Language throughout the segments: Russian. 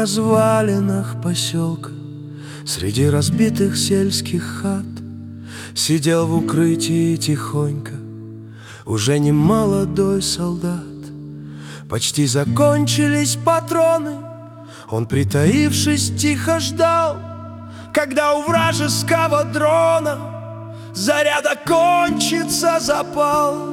развалинах поселка, среди разбитых сельских хат, сидел в укрытии тихонько уже не молодой солдат. Почти закончились патроны, он, притаившись, тихо ждал, когда у вражеского дрона заряда кончится запал.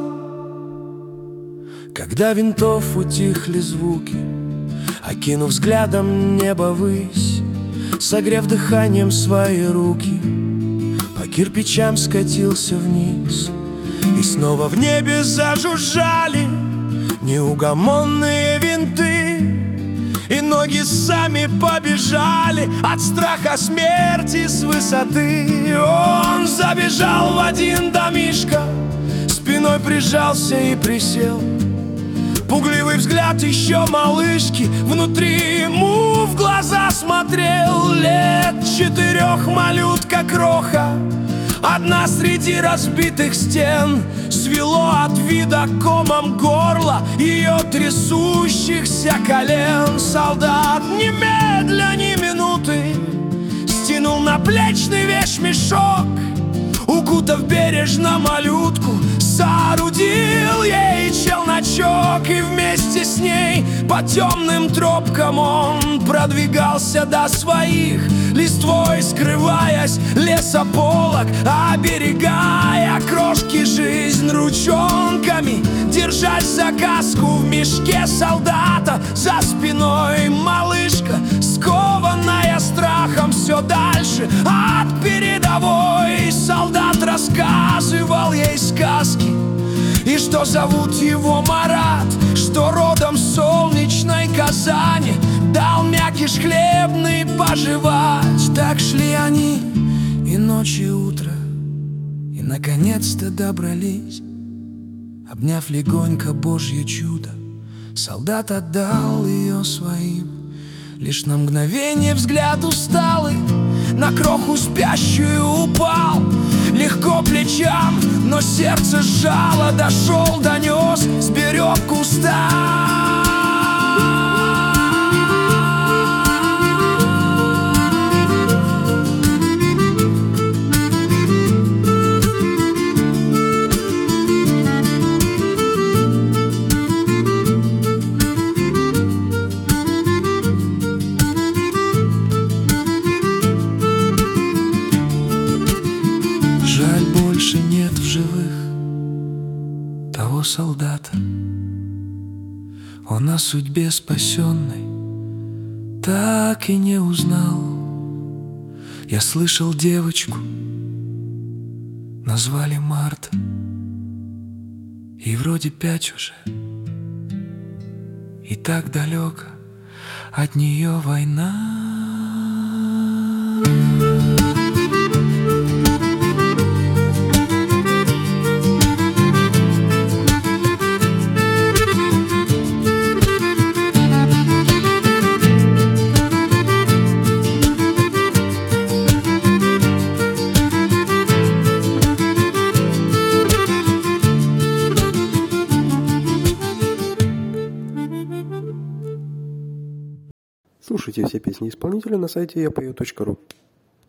Когда винтов утихли звуки, окинув взглядом небо ввысь, согрев дыханием свои руки, по кирпичам скатился вниз. И снова в небе зажужжали неугомонные винты, и ноги сами побежали от страха смерти с высоты. Он забежал в один домишко, спиной прижался и присел. Пугливый взгляд еще малышки внутри ему в глаза смотрел. Лет 4 малютка кроха, одна среди разбитых стен, свело от вида комом горло ее трясущихся колен. Солдат немедля ни минуты стянул наплечный вещмешок, укутав бережно малютку, соорудил ей челночок. И вместе с ней по темным тропкам он продвигался до своих, листвой скрываясь лесополог, оберегая крошки жизнь ручонками, держась за каску в мешке солдата. За спиной малышка, скованная страхом, все дальше от передовой. Солдат рассказывал ей сказки, и что зовут его Марат, что родом с солнечной Казани, дал мякиш хлебный пожевать. Так шли они и ночь, и утро, и наконец-то добрались. Обняв легонько Божье чудо, солдат отдал ее своим. Лишь на мгновение взгляд усталый на кроху спящую упал. Легко плечам, но сердце сжало, дошел, донес, сберег куста. Жаль, больше нет в живых того солдата. Он о судьбе спасенной так и не узнал. Я слышал девочку, назвали Марта, и вроде 5 уже, и так далеко от нее война. Слушайте все песни исполнителя на сайте yapою.ru.